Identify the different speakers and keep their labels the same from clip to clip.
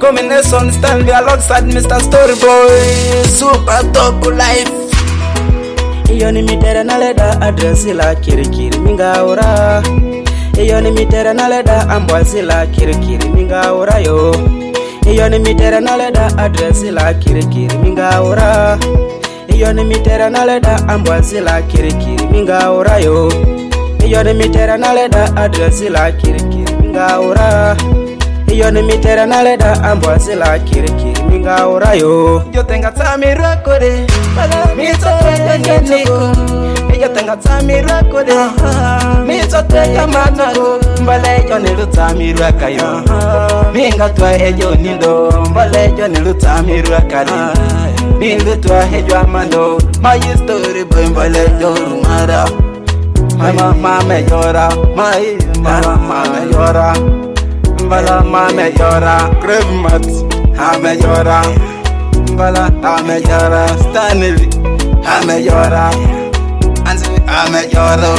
Speaker 1: combination stand me alongside Mr. Storyboy. Super top life.
Speaker 2: Iyo ni mitera na leda adresi la kirikiri mingaura. Iyo ni mitera na leda ambwazi la kirikiri mingaura yo. Iyo ni mitera na leda adresi la kirikiri mingaura. Iyo ni mitera na leda ambwazi la kirikiri mingaura yo. Iyo ni mitera na leda adresi la kirikiri mingaura. Iyo ni mitera na leda ambwazi la kirikiri mingaura yo.
Speaker 1: Yo tenga tamira kore, mito tenga niko. Yo tenga tamira kore, mito tenga matako. Mbale yo ni lutamira kayo, minga twa ejo nindo. Mbale yo ni lutamira kali, minga twa ejo amando. My story boy mbale yo rumara. My mama me llora, my mama me llora. Mbala me llora, Crave Mat, me llora. Mbala me llora, Stanley, me llora. Anzi, me llora.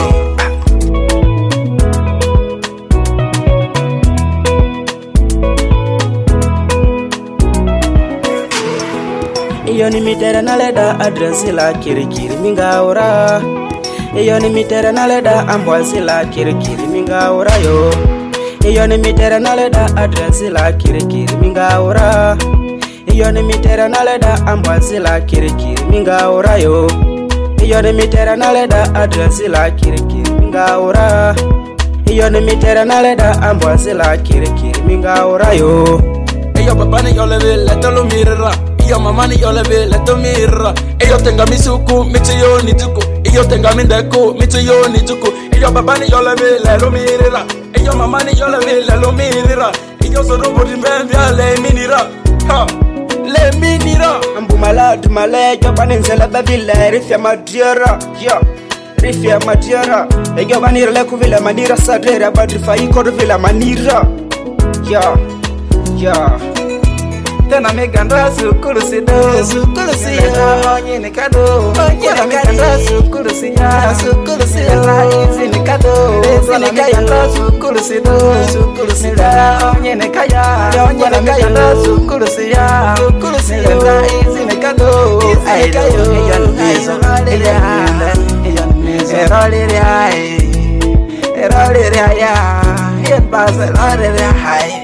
Speaker 2: Iyo ni mitera na leda adresi la kirikiri mingaura. Iyo ni mitera na leda ambwazi la kirikiri mingaura yo. Iyo ni mitera na leda adresi la kirikiri mingaura. Iyo ni mitera na leda ambwazi la kirikiri mingaura yo. Iyo ni mitera na leda adresi la kirikiri mingaura. Iyo ni mitera na leda ambwazi la kirikiri mingaura yo.
Speaker 1: Eyo baba ni yolebe letolo mirra. Iyo mama ni yolebe leto mirra. Eyo tenga misuku mitiyo ni tuku. Iyo tenga mindeko mitiyo ni tuku. Eyo baba ni yolebe lelo mirra. Eyo mama ni yolebe lelo mirra. Eyo sorobo dimbembia le minira. Ha, le minira.
Speaker 2: Ambumala dumale jobani nzela babile rifya madiara. Yeah, rifya madiara. Eyo banira le kuvila manira sadera badrifa ikodo vila manira. Yeah, yeah.
Speaker 1: Tena meganda sukuru sido, sukuru siya. Onye ni kado, tena meganda sukuru siya, sukuru siya. La izi ni kado, tena meganda sukuru sido, sukuru siya. Onye ni kaya, tena meganda sukuru siya, sukuru siya. La izi ni kado, izi ni kayo. Erolere ya, yebasa erolere hai.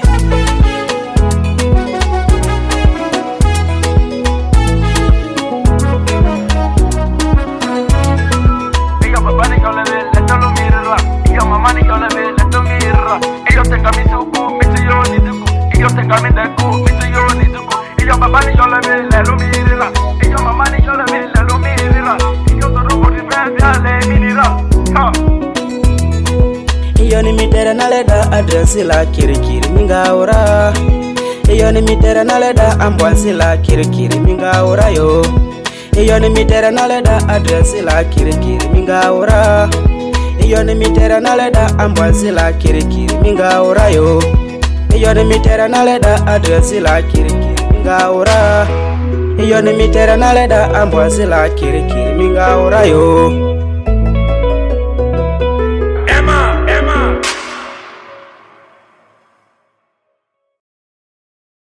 Speaker 2: Iyo ni mitera na leda adresi la kirikiri mingaura. Iyo ni mitera na leda ambwazi la kirikiri mingaura yo. Iyo ni mitera na leda adresi la kirikiri mingaura. Iyo ni mitera na leda ambwazi la kirikiri mingaura yo. Iyo ni mitera na leda adresi la kirikiri mingaura. Iyo ni mitera na leda ambwazi la kirikiri mingaura yo.